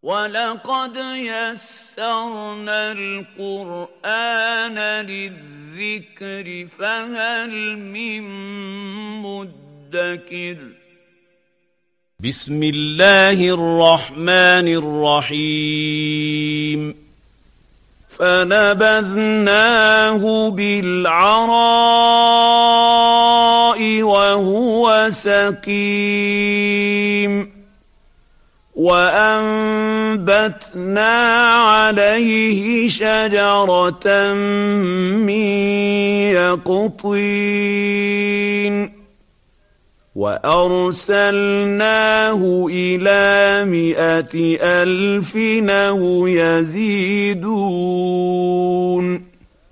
وَلَقَدْ يَسَّرْنَا الْقُرْآنَ لِلذِّكْرِ فَهَلْ مِن مُّدَّكِرٍ بسم الله الرحمن الرحيم فنبذناه بالعراء وهو سقيم وأنبتنا عليه شجرة من يقطين وأرسلناه إلى 100,000 أو يزيدون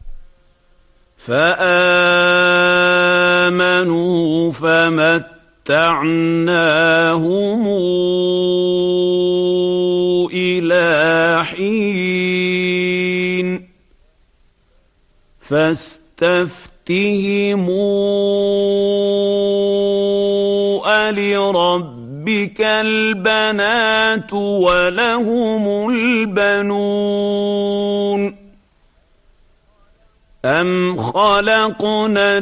فآمنوا فمتعناهم إلى حين فاستفتهموا ألربك البنات ولهم البنون أم خلقنا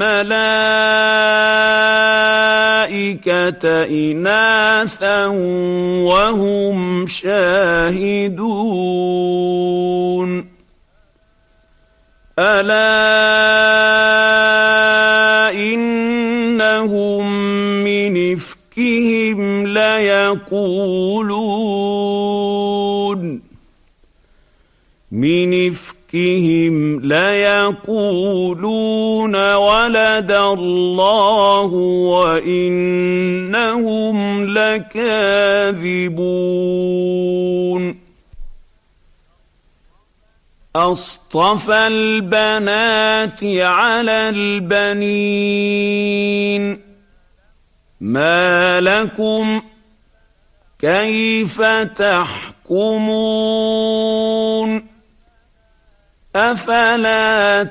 الملائكة إناثا وهم شاهدون ألا إنهم من إفكهم ليقولون ولد الله وإنهم لكاذبون أصطفى البنات على البنين ما لكم كيف تحكمون أفلا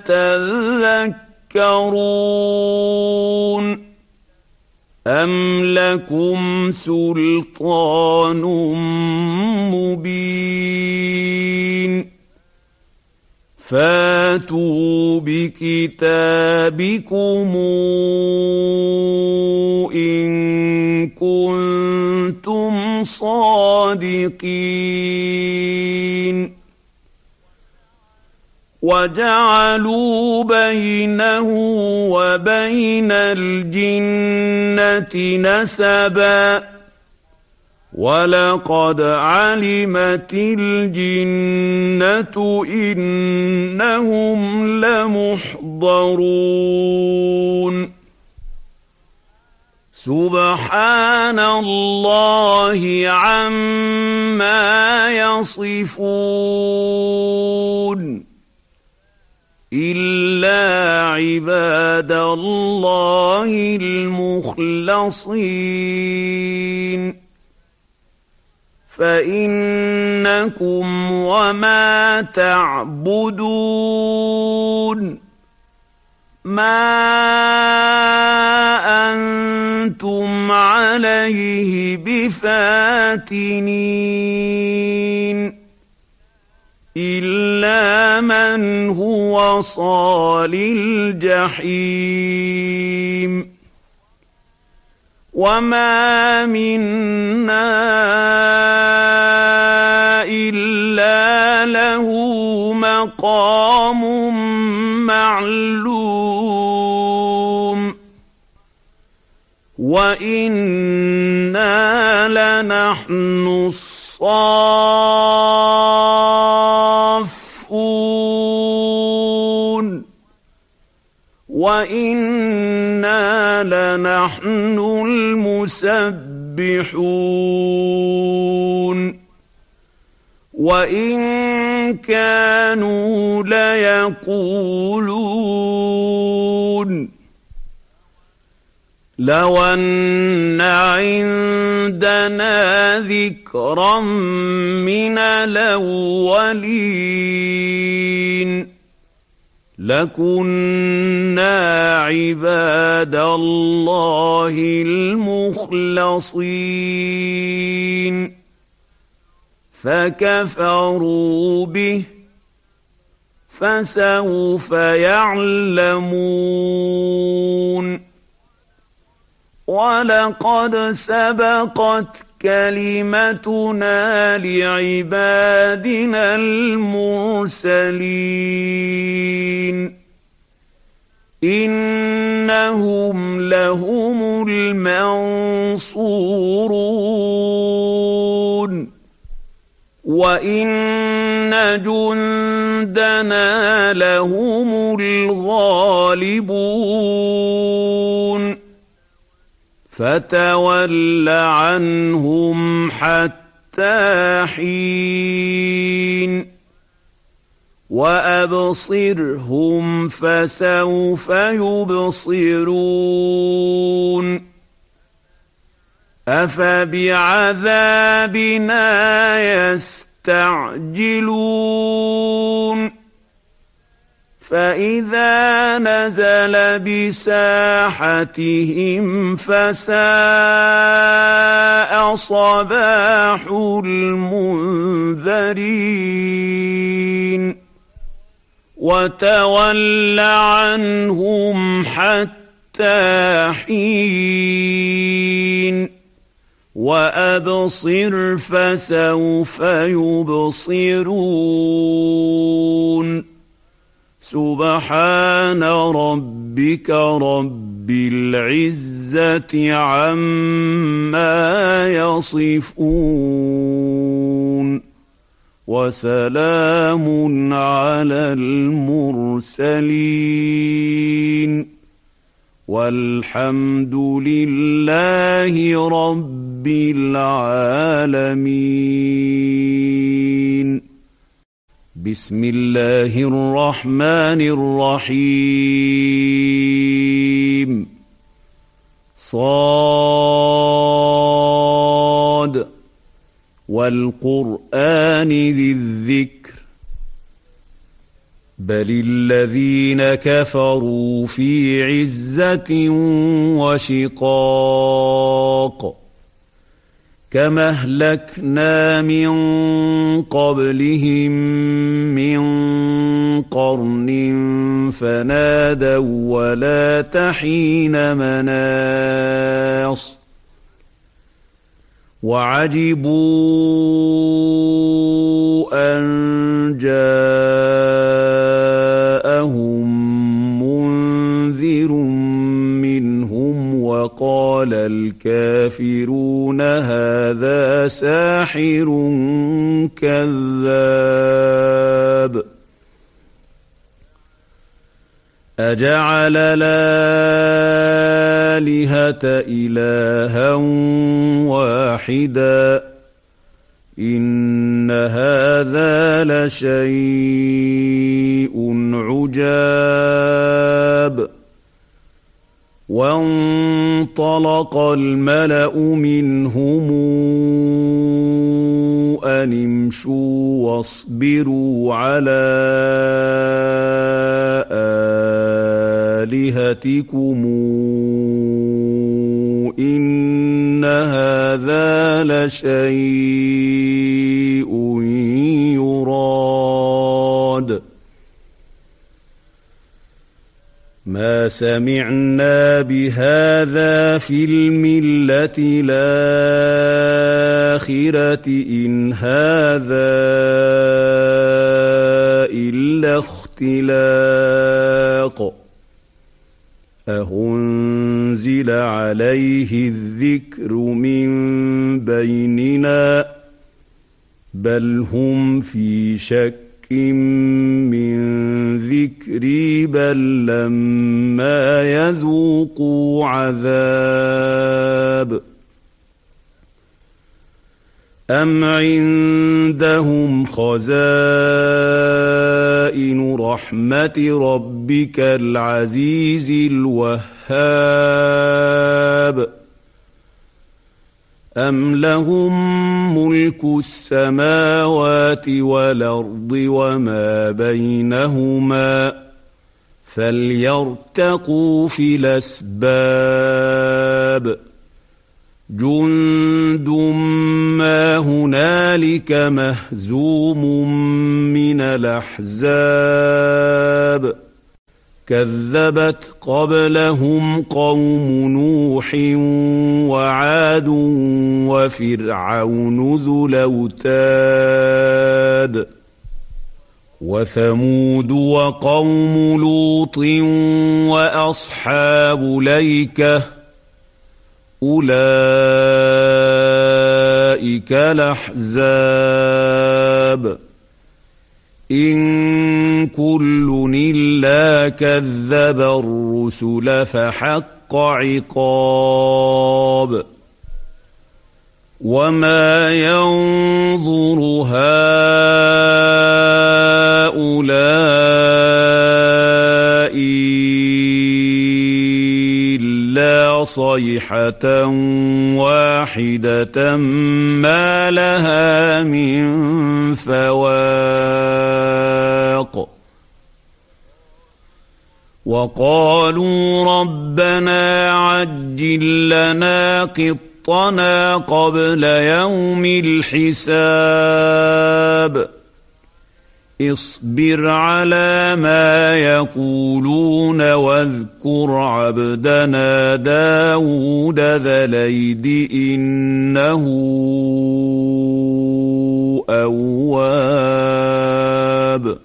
تذكرون أم لكم سلطان مبين فاتوا بكتابكم إن كنتم صادقين وجعلوا بينه وبين الجنة نسبا ولقد علمت الجنة إنهم لمحضرون سبحان الله عما يصفون إلا عباد الله المخلصين فإنكم وما تعبدون ما أنتم عليه بفاتنين إلا من هو صال الجحيم وما منا إلا له مقام معلوم وإنا لنحن الصافون وإنا لنحن المسبحون وإن كانوا ليقولون لو أن عندنا ذكرا من الأولين لكنا عباد الله المخلصين فكفروا به فسوف يعلمون ولقد سبقت كلمتنا لعبادنا المرسلين إنهم لهم المنصورون وإن جندنا لهم الغالبون فتول عنهم حتى حين وأبصرهم فسوف يبصرون أفبعذابنا يستعجلون فإذا نزل بساحتهم فساء صباح المنذرين وتول عنهم حتى حين وأبصر فسوف يبصرون سبحان ربك رب العزة عما يصفون وسلام على المرسلين والحمد لله رب العالمين. بسم الله الرحمن الرحيم. صاد والقرآن ذي الذكر بل الذين كفروا في عزة وشقاق كما أهلكنا من قبلهم من قرن فنادوا ولا تحين مناص وعجبوا أن جاءهم منذر منهم وقال الكافرون هذا ساحر كذاب أجعل الآلهة إلها واحدا إن هذا لشيء عجاب وانطلق الملأ منهم أن امشوا واصبروا على آلهتكم إن هذا لشيء يراد ما سمعنا بهذا في الملة الآخرة إن هذا إلا اختلاق أأنزل عليه الذكر من بيننا بل هم في شك من ذكري بل لما يذوقوا عذاب أم عندهم خزائن رحمة ربك العزيز الوهاب أم لهم ملك السماوات والأرض وما بينهما فليرتقوا في الأسباب جند ما هنالك مهزوم من الأحزاب كذبت قبلهم قوم نوح وعاد وفرعون ذو الأوتاد وثمود وقوم لوط وأصحاب الأيكة أولئك الأحزاب إن كل إلا كذب الرسل فحق عقاب وما ينظر هؤلاء إلا صيحة واحدة ما لها من فواق وقالوا ربنا عجل لنا قطنا قبل يوم الحساب اصبر على ما يقولون واذكر عبدنا داود ذا الأيد إنه أواب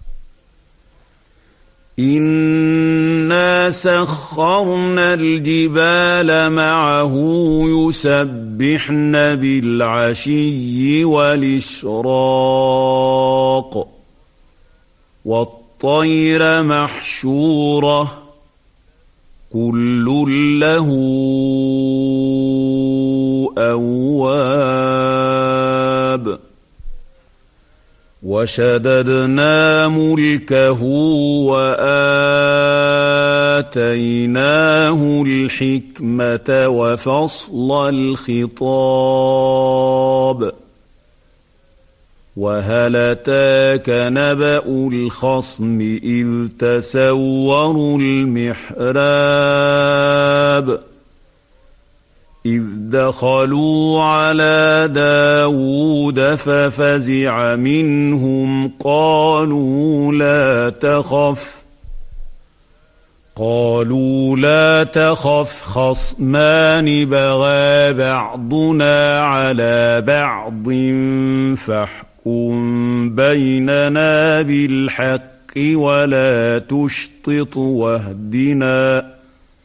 إنا سخرنا الجبال معه يسبحن بالعشي والإشراق والطير محشورة كل له أواب وشددنا ملكه وآتيناه الحكمة وفصل الخطاب وهل أتاك نبأ الخصم إذ تسوروا المحراب إذ دخلوا على داود ففزع منهم قالوا لا تخف خصمان بغى بعضنا على بعض فاحكم بيننا بالحق ولا تشطط واهدنا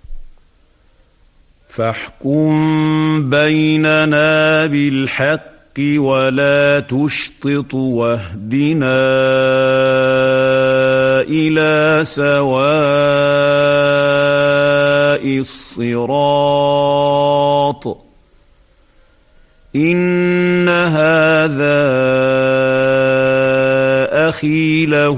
إلى سواء الصراط إن هذا أخي له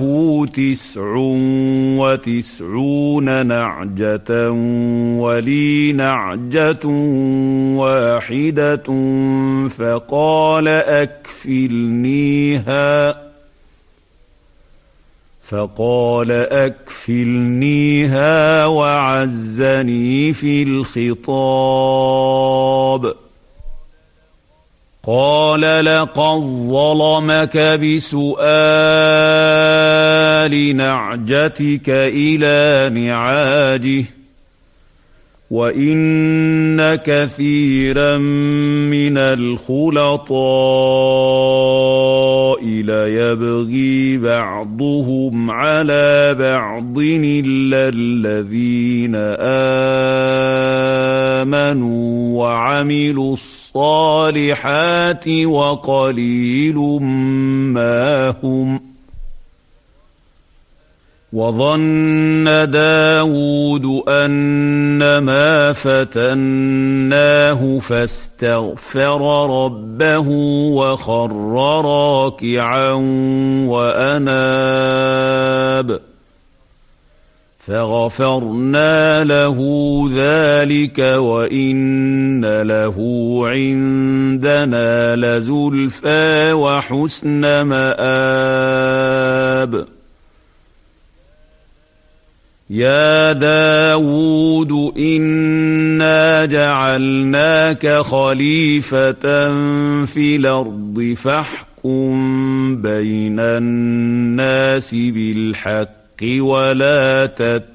99 نعجة ولي نعجة واحدة فقال أكفلنيها وعزني في الخطاب قال لقد ظلمك بسؤال نعجتك إلى نعاجه وإن كثيرا من الخلطاء ليبغي بعضهم على بعض إلا الذين آمنوا وعملوا الصالحات وقليل ما هم وظن داود أنما فتناه فاستغفر ربه وخر راكعا وأناب فغفرنا له ذلك وإن له عندنا لزلفى وحسن مآب يا داود إنا جعلناك خليفة في الأرض فاحكم بين الناس بالحق ولا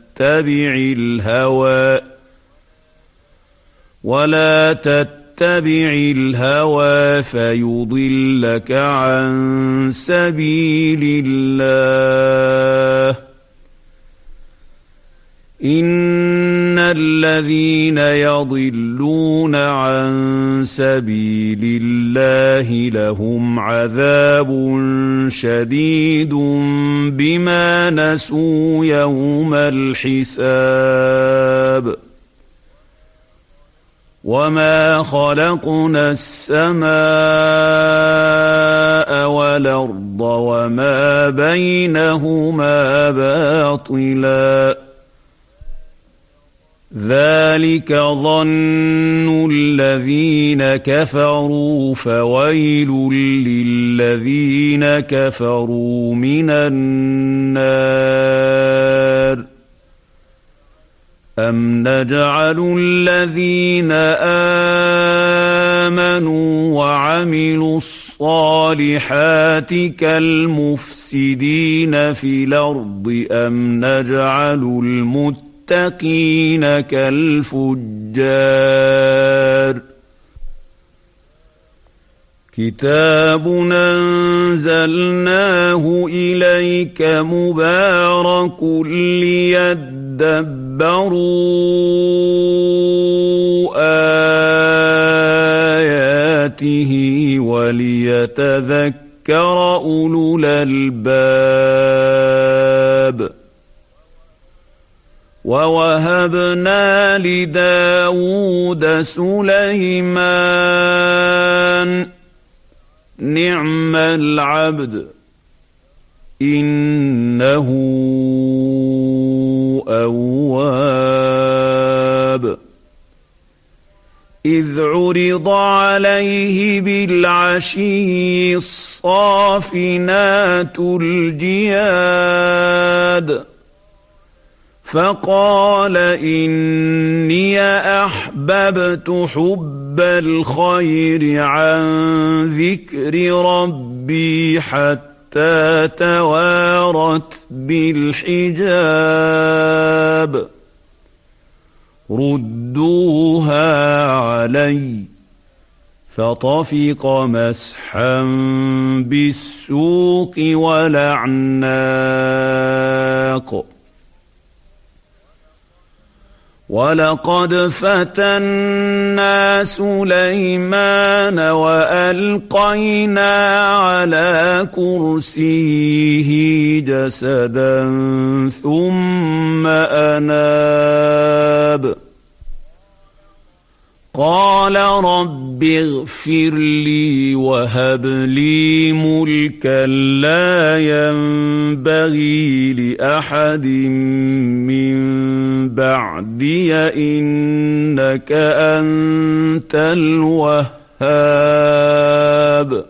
تتبع الهوى فيضلك عن سبيل الله إن الذين يضلون عن سبيل الله لهم عذاب شديد بما نسوا يوم الحساب وما خلقنا السماء والأرض وما بينهما باطلا ذلك ظن الذين كفروا فويل للذين كفروا من النار أم نجعل الذين آمنوا وعملوا الصالحات كالمفسدين في الأرض أم نجعل المتقين كالفجار كتاب أنزلناه إليك مبارك ليدبروا آياته وليتذكر أولو الألباب ووهبنا لداود سليمان نعم العبد إنه أواب إذ عرض عليه بالعشي الصافنات الجياد فقال إني أحببت حب الخير عن ذكر ربي حتى توارت بالحجاب ردوها علي فطفق مسحا بالسوق والأعناق ولقد فتنا سليمان وألقينا على كرسيه جسدا ثم أناب قال رب اغفر لي وهب لي ملكا لا ينبغي لأحد من بعدي إنك أنت الوهاب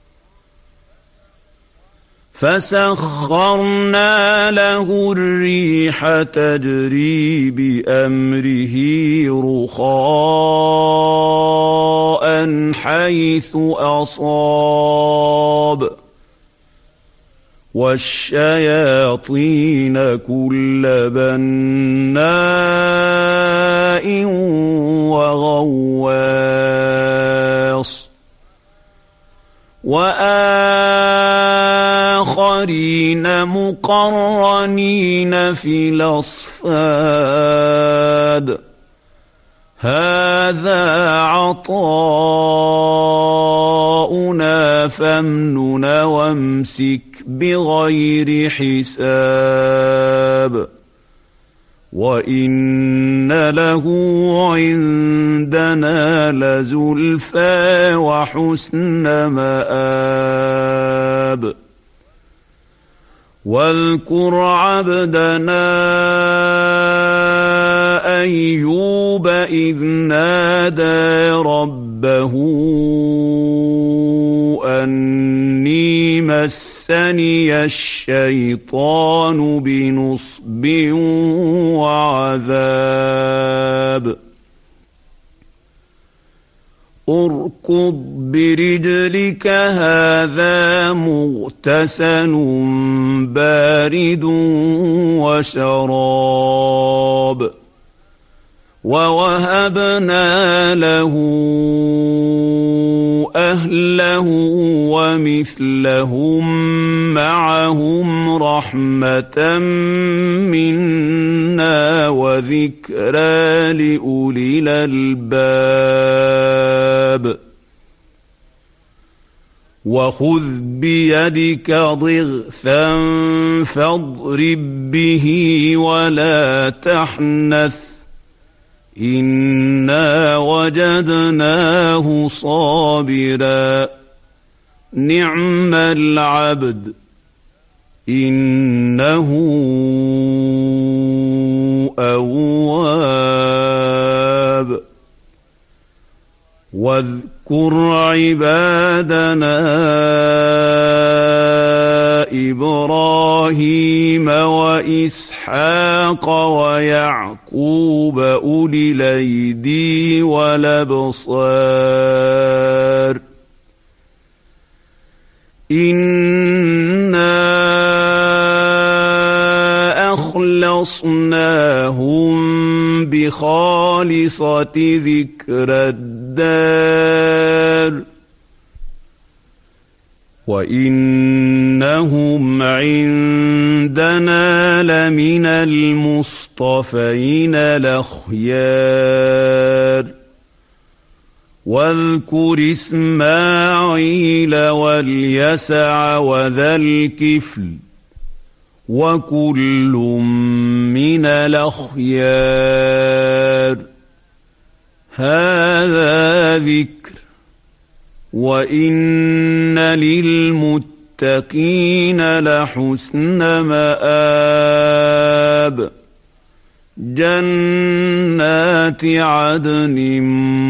فسخرنا له الريح تجري بأمره رخاء حيث أصاب والشياطين كل بناء وغواص وآخرين مقرنين في الأصفاد هذا عطاؤنا فامنن وامسك بغير حساب وإن له عندنا لزلفى وحسن مآب واذكر عبدنا أيوب إذ نادى ربه أني مسني الشيطان بنصب وعذاب اركض برجلك هذا مغتسل بارد وشراب ووهبنا له أهله ومثلهم معهم رحمة منا وذكرى لأولي الألباب وخذ بيدك ضغثا فاضرب به ولا تحنث إنا وجدناه صابرا نعم العبد إنه أواب واذكر عبادنا إبراهيم وإسحاق ويعقوب أولي الأيدي والأبصار إنا أخلصناهم بخالصة ذكر الدار وإنهم عندنا لمن المصطفين الأخيار واذكر إسماعيل واليسع وذا الكفل وكل من الأخيار هذا ذكر وإن للمتقين لحسن مآب جنات عدن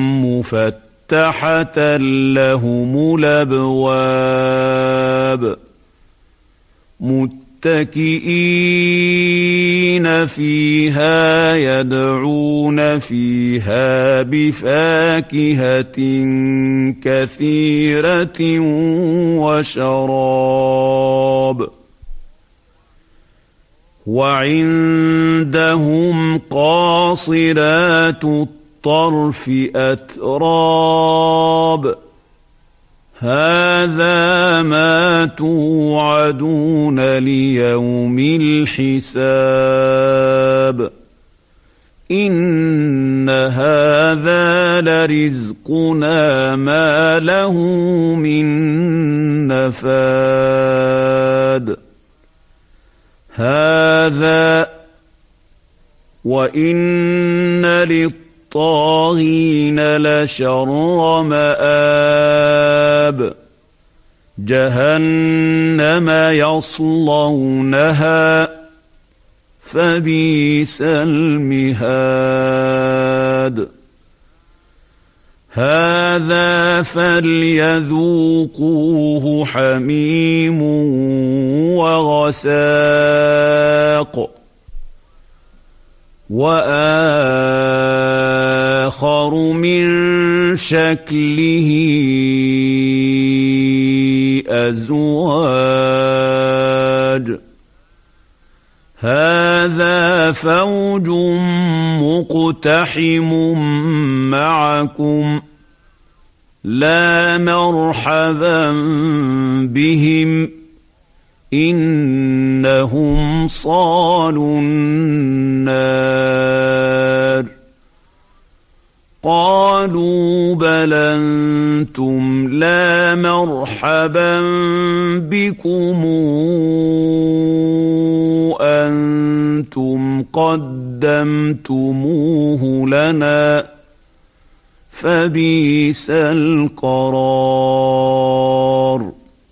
مفتحة لهم الأبواب متكئين فيها يدعون فيها بفاكهة كثيرة وشراب وعندهم قاصرات الطرف أتراب هذا ما توعدون ليوم الحساب إن هذا لرزقنا ما له من نفاد هذا وإن للطاغين لشر مآب جهنم يصلونها فبئس المهاد هذا فليذوقوه حميم وغساق وآخر من شكله أزواج هذا فوج مقتحم معكم لا مرحبا بهم إنهم صالوا النار قالوا بل أنتم لا مرحبا بكم أنتم قدمتموه لنا فبئس القرار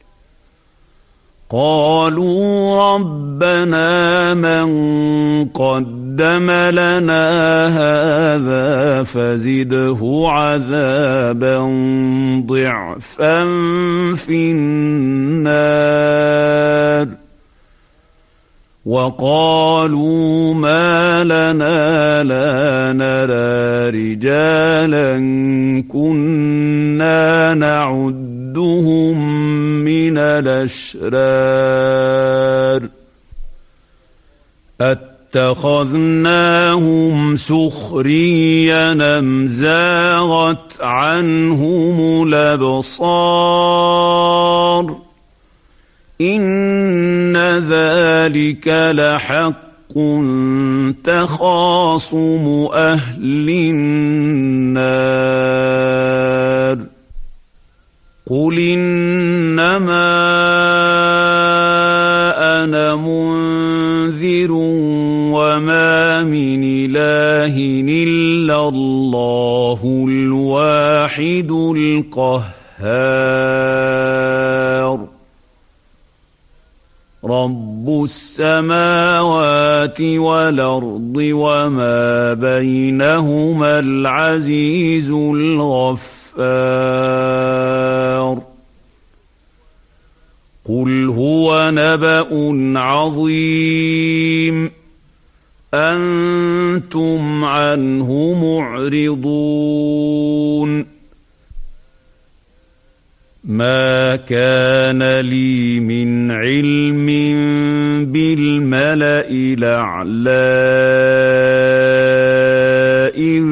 قالوا ربنا من قدم لنا هذا فزده عذابا ضعفا في النار وقالوا ما لنا لا نرى رجالا كنا نعدهم من الأشرار اتخذناهم سخريا أم زاغت عنهم الأبصار إن ذلك لحق تخاصم أهل النار قل إنما أنا منذر وما من إله إلا الله الواحد القهار رب السماوات والأرض وما بينهما العزيز الغفار قل هو نبأ عظيم أنتم عنه معرضون ما كان لي من علم بالملأ الأعلى إذ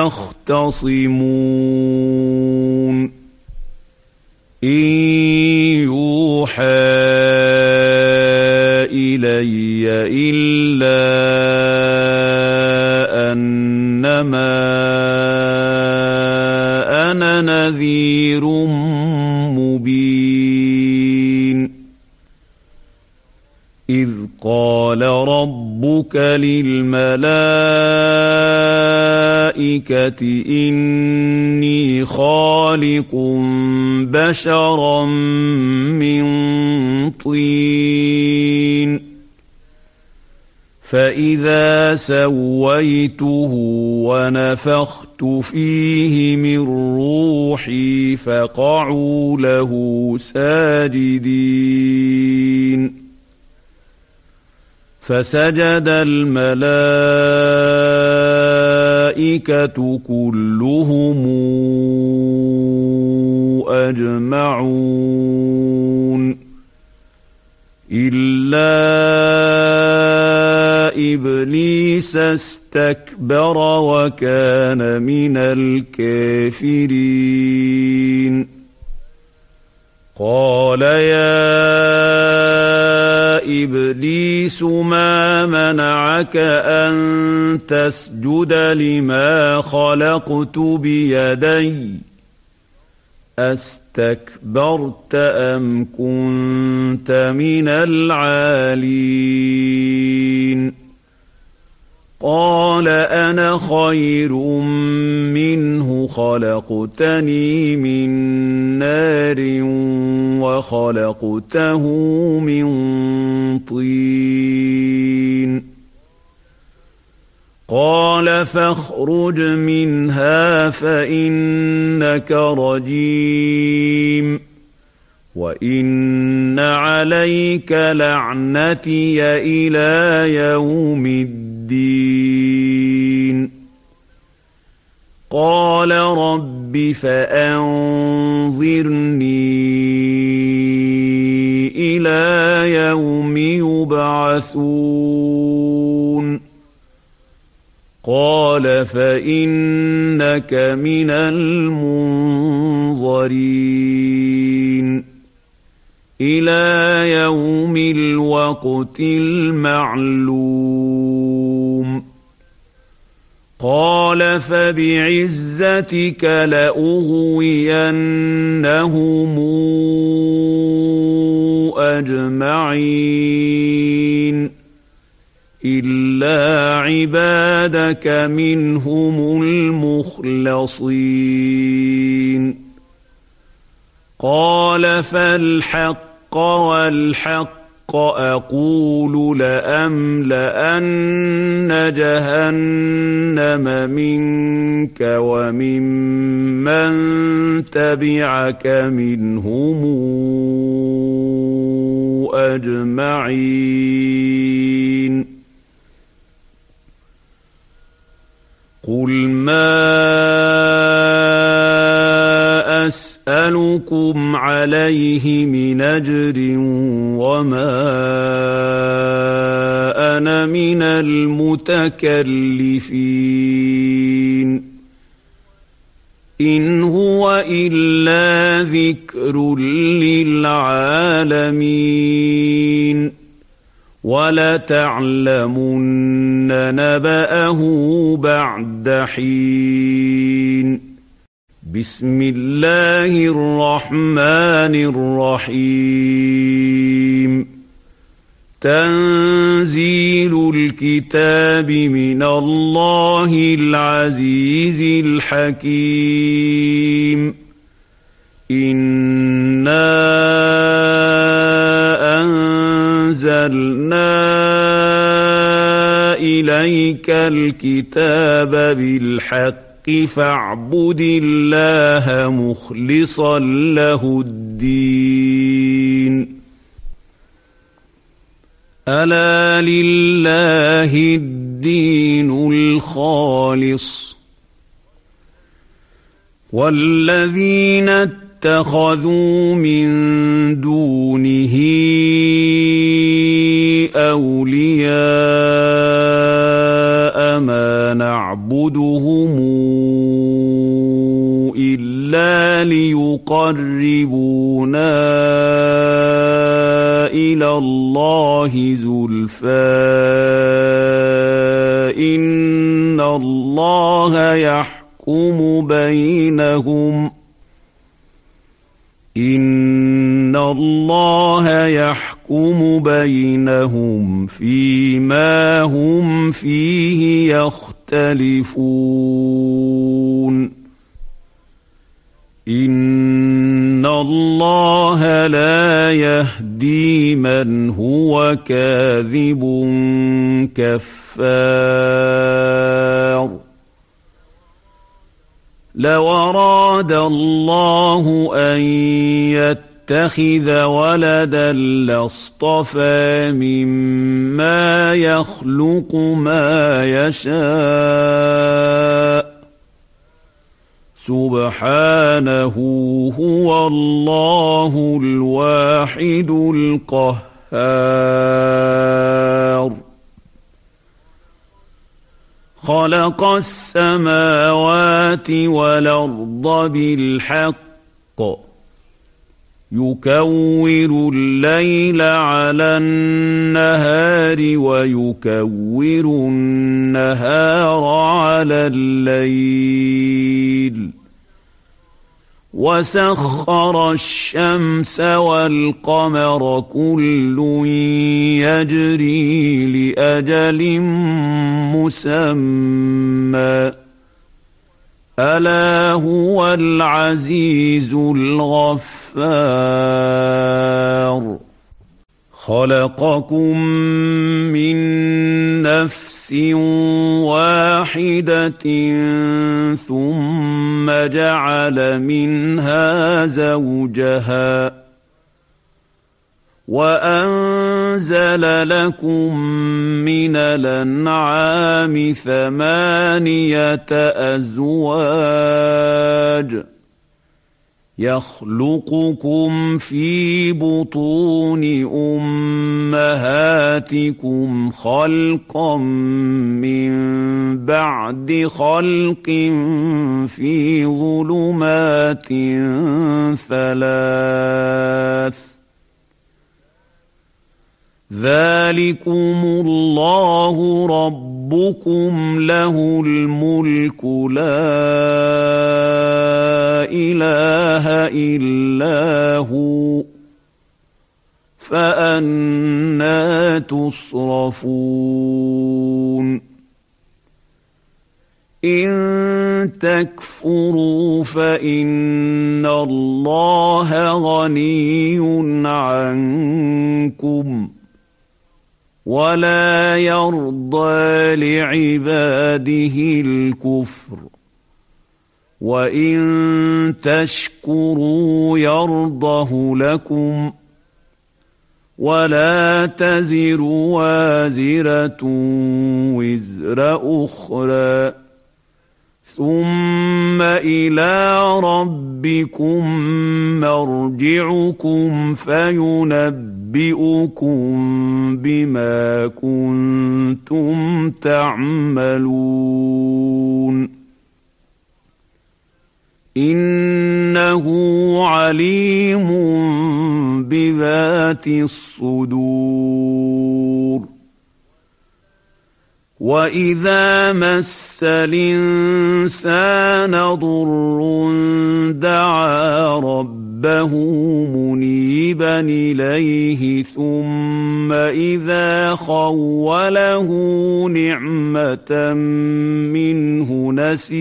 يختصمون إن يوحى إلي إلا أنما أنا نذير مبين إذ قال ربك للملائكة إني خالق بشرا من طين فإذا سويته ونفخت فيه من روحي فقعوا له ساجدين فسجد الملائكة كلهم أجمعون إلا إبليس استكبر وكان من الكافرين قال يا إبليس ما منعك أن تسجد لما خلقت بيدي أستكبرت أم كنت من العالين قال أنا خير منه خلقتني من نار وخلقته من طين قال فاخرج منها فإنك رجيم وإن عليك لعنتي إلى يوم الدين قال رب فأنظرني إلى يوم يبعثون قال فإنك من المنظرين إلى يوم الوقت المعلوم قال فبعزتك لأغوينهم أجمعين إلا عبادك منهم المخلصين قال فالحق والحق أقول لأملأن جهنم منك وممن تبعك منهم أجمعين عليه من أجر وما أنا من المتكلفين إن هو إلا ذكر للعالمين ولتعلمن نبأه بعد حين بسم الله الرحمن الرحيم تنزيل الكتاب من الله العزيز الحكيم إنا أنزلنا إليك الكتاب بالحق فاعبد الله مخلصا له الدين ألا لله الدين الخالص والذين اتخذوا من دونه أولياء ما نعبدهم إلا ليقربونا إلى الله زلفى إن الله يحكم بينهم فيما هم فيه يختلفون إن الله لا يهدي من هو كاذب كفار لو أراد الله أن يتخذ ولدا لاصطفى مما يخلق ما يشاء سبحانه هو الله الواحد القهار خلق السماوات والأرض بالحق يكور الليل على النهار ويكور النهار على الليل وسخر الشمس والقمر كل يجري لأجل مسمى ألا هو العزيز الغفار خلقكم من نفس واحدة ثم جعل منها زوجها وأنزل لكم من الأنعام 8 أزواج يخلقكم في بطون أمهاتكم خلقا من بعد خلق في ظلمات 3 ذلكم الله ربكم له الملك لا إله إلا هو فأنى تصرفون إن تكفروا فإن الله غني عنكم ولا يرضى لعباده الكفر وإن تشكروا يرضه لكم ولا تزر وازرة وزر أخرى ثم إلى ربكم مرجعكم فينبئكم بما كنتم تعملون إنه عليم بذات الصدور وإذا مس الإنسان ضر دعا ربه منيبا إليه ثم إذا خوله نعمة منه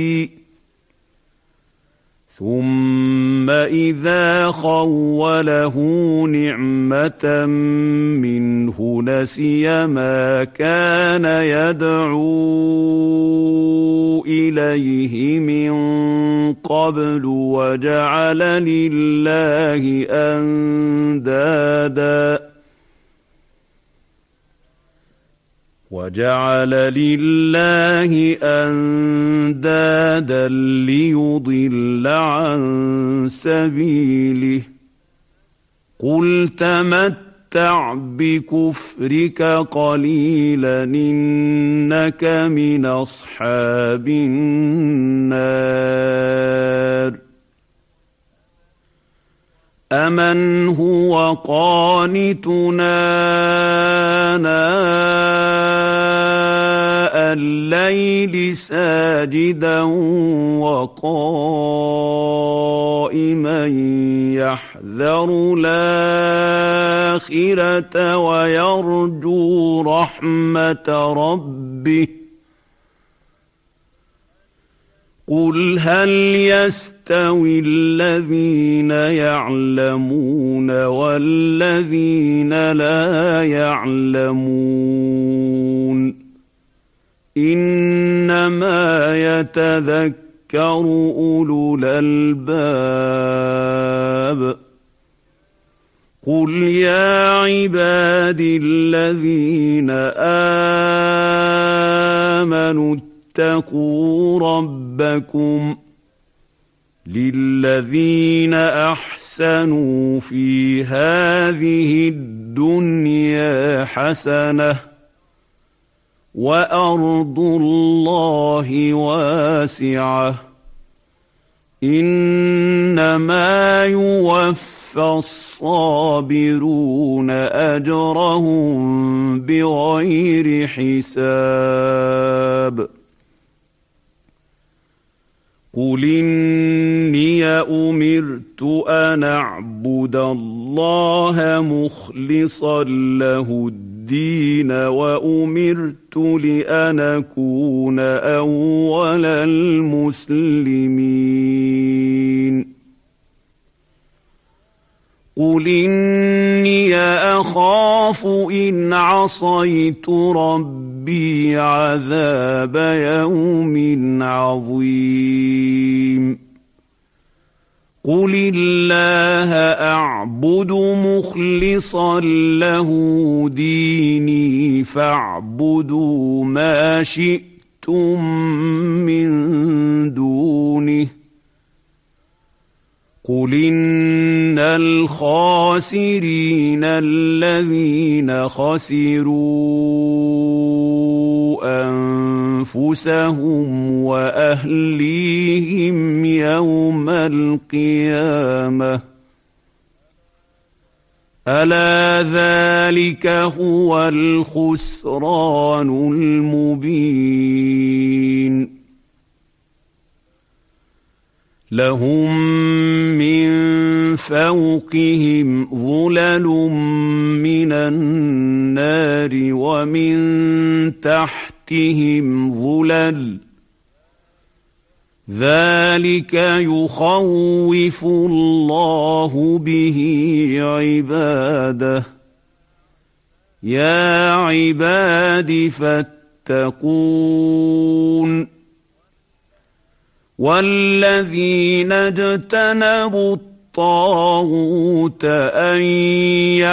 نسي ما كان يدعو إليه من قبل وجعل لله أندادا ليضل عن سبيله قل تمتع بكفرك قليلا إنك من أصحاب النار أمن هو قانتنا آناء الليل ساجدا وقائما يحذر الآخرة ويرجو رحمة ربه قل هل يستوي الذين يعلمون والذين لا يعلمون إنما يتذكر أولو الألباب قل يا عبادي الذين آمنوا اتقوا ربكم للذين أحسنوا في هذه الدنيا حسنة وأرض الله واسعة إنما يوفى الصابرون أجرهم بغير حساب قل إني أمرت أن أعبد الله مخلصا له الدين وأمرت لأن أكون أول المسلمين قل إني أخاف إن عصيت ربي عذاب يوم عظيم قل الله أعبد مخلصا له ديني فاعبدوا ما شئتم من دونه قل إن الخاسرين الذين خسروا أنفسهم وأهليهم يوم القيامة ألا ذلك هو الخسران المبين لهم من فوقهم ظلل من النار ومن تحتهم ظلل ذلك يخوف الله به عباده يا عباد فاتقون والذين اجتنبوا الطاغوت أن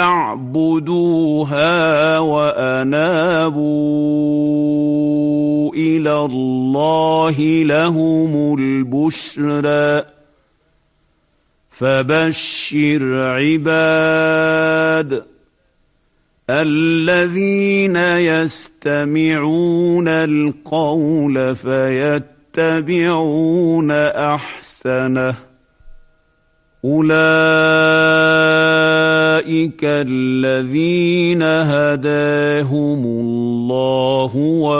يعبدوها وأنابوا إلى الله لهم البشرى فبشر عباد الذين يستمعون القول فيتبعون أحسنه أولئك الذين هداهم الله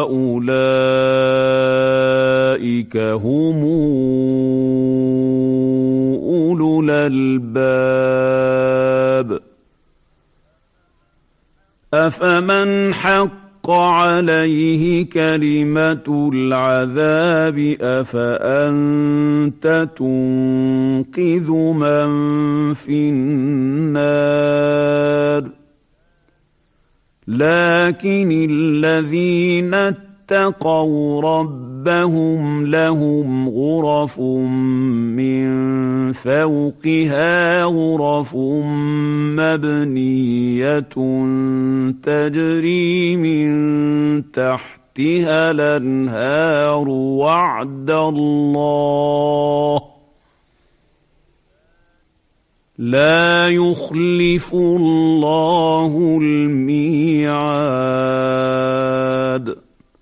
وأولئك هم أولو الألباب أفمن حق عليه كلمة العذاب أفأنت تنقذ من في النار لكن الذين اتقوا ربهم لهم غرف من فوقها غرف مبنية تجري من تحتها الأنهار وعد الله لا يخلف الله الميعاد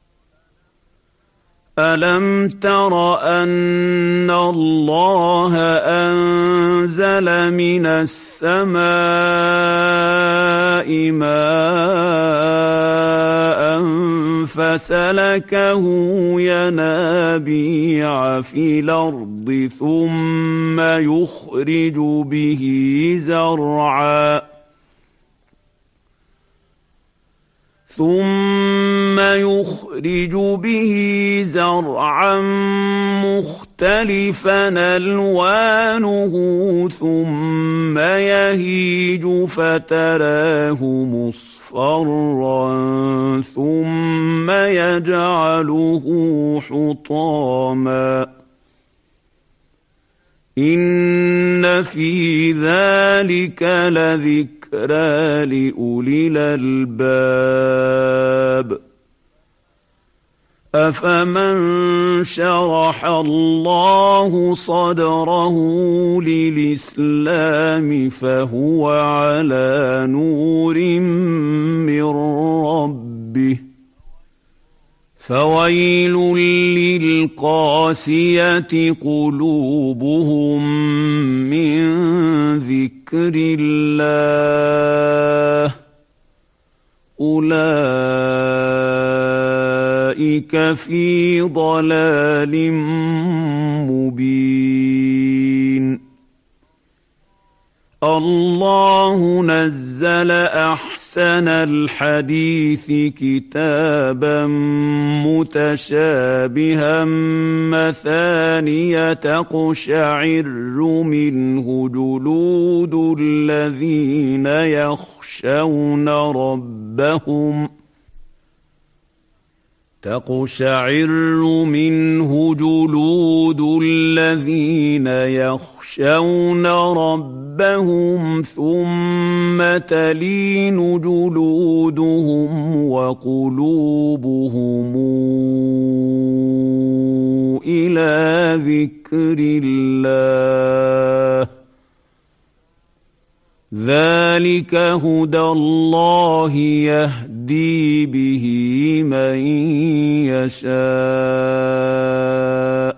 ألم تر أن الله أنزل من السماء ماء فسلكه ينابيع في الأرض ثم يخرج به زرعا مختلفا ألوانه ثم يهيج فتراه مصفرا ثم يجعله حطاما إن في ذلك لذكرى لأولي الألباب أفمن شرح الله صدره للإسلام فهو على نور من ربه فويل للقاسية قلوبهم من ذكر الله أولئك في ضلال مبين الله نزل أحسن الحديث كتابا متشابها مثانية تقشعر منه جلود الذين يخشون ربهم تقشعر منه جلود الذين يخشون ربهم ثم تلين جلودهم وقلوبهم إلى ذكر الله ذلك هدى الله يهدي به من يشاء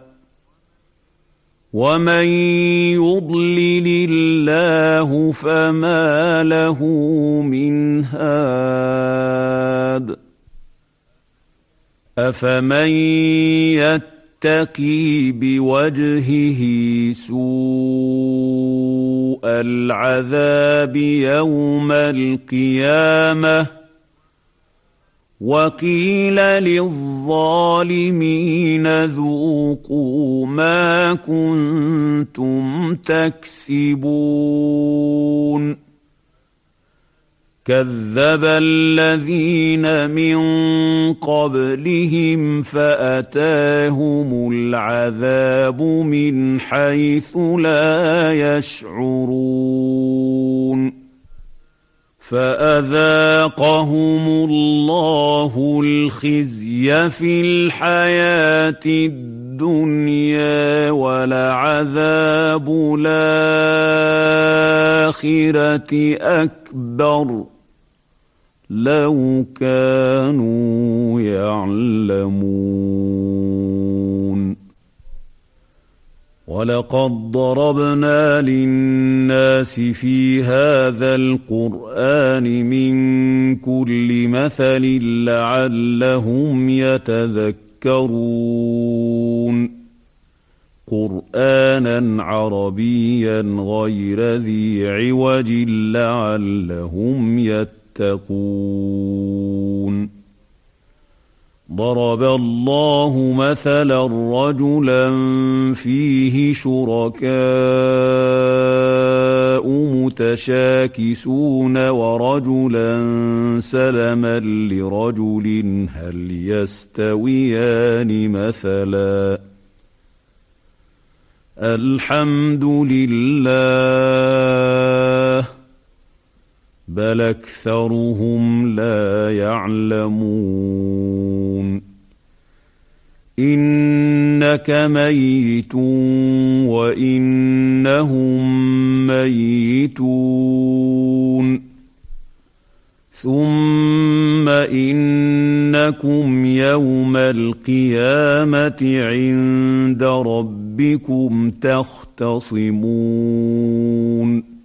ومن يضلل الله فما له من هاد أفمن يتقي بوجهه سوء العذاب يوم القيامة وقيل للظالمين ذوقوا ما كنتم تكسبون كذب الذين من قبلهم فأتاهم العذاب من حيث لا يشعرون فأذاقهم الله الخزي في الحياة الدنيا ولعذاب الآخرة أكبر لو كانوا يعلمون ولقد ضربنا للناس في هذا القرآن من كل مثل لعلهم يتذكرون قرآنا عربيا غير ذي عوج لعلهم يتقون ضرب الله مثلا رجلا فيه شركاء متشاكسون ورجلا سلما لرجل هل يستويان مثلا الحمد لله بل أكثرهم لا يعلمون إنك ميت وإنهم ميتون ثم إنكم يوم القيامة عند ربكم تختصمون